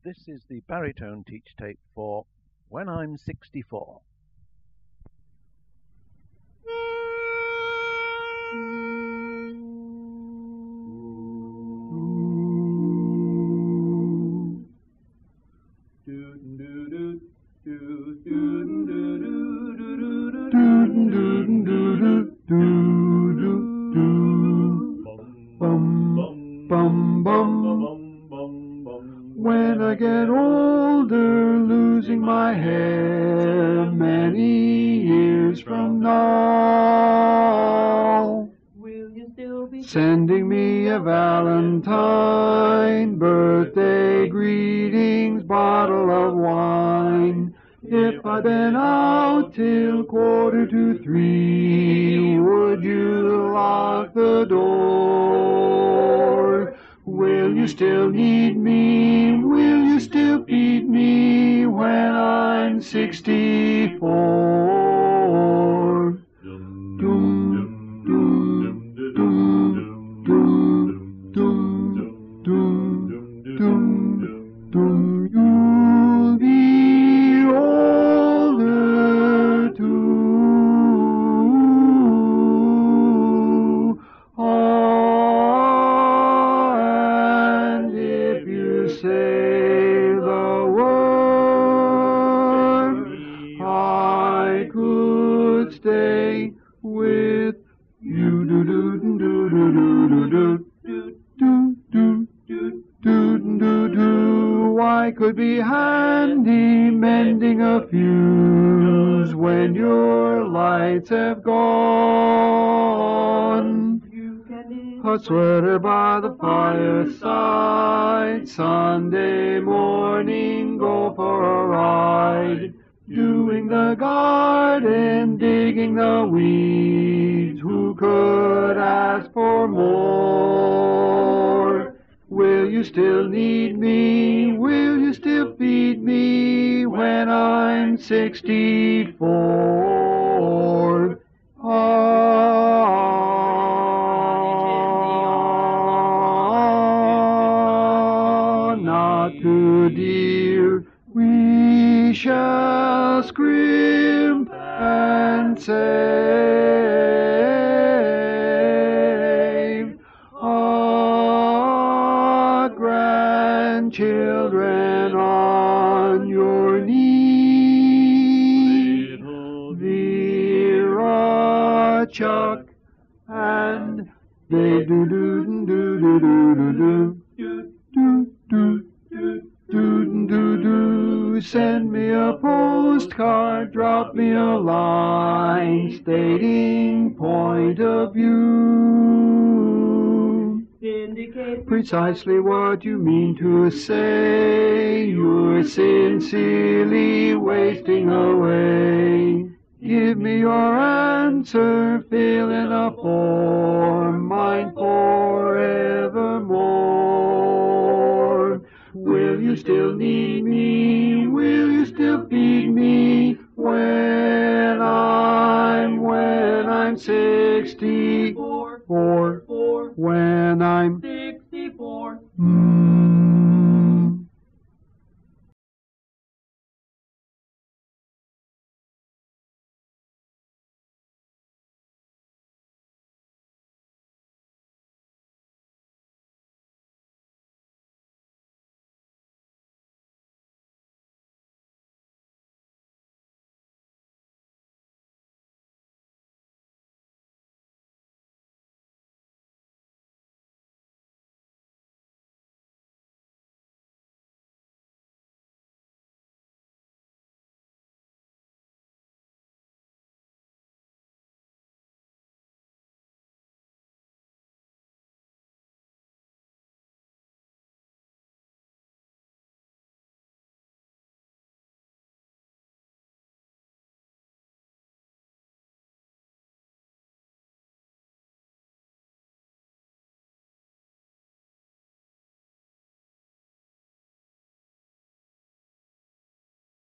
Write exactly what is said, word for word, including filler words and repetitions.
This is the baritone teach tape for When I'm sixty-four. When I get older, losing my hair many years from now, will you still be sending me a Valentine, birthday greetings, bottle of wine? If I'd been out till quarter to three, would you lock the door? Will you still need me? Will you still feed me when I'm sixty-four? Dum, dum, dum, dum, dum, dum, dum, dum. You'll be older too. Say the word, I could stay with you. Do do do do do do do do do do do. I could be handy mending a fuse when your lights have gone. A sweater by the fireside, Sunday morning, go for a ride. Doing the garden, digging the weeds, who could ask for more? Will you still need me? Will you still feed me when I'm sixty-four? Not too dear, we shall scrimp and save our grandchildren on your knee. Vera, Chuck, and they do do do do do do do. Do, do, do, do, send me a postcard, drop me a line, stating point of view. indicate Precisely what you mean to say, you're sincerely wasting away. Give me your answer, fill in a form, mine forevermore. Will you still need me? Will you still feed me when I'm, when I'm sixty-four? four, four, When I'm sixty-four. mm,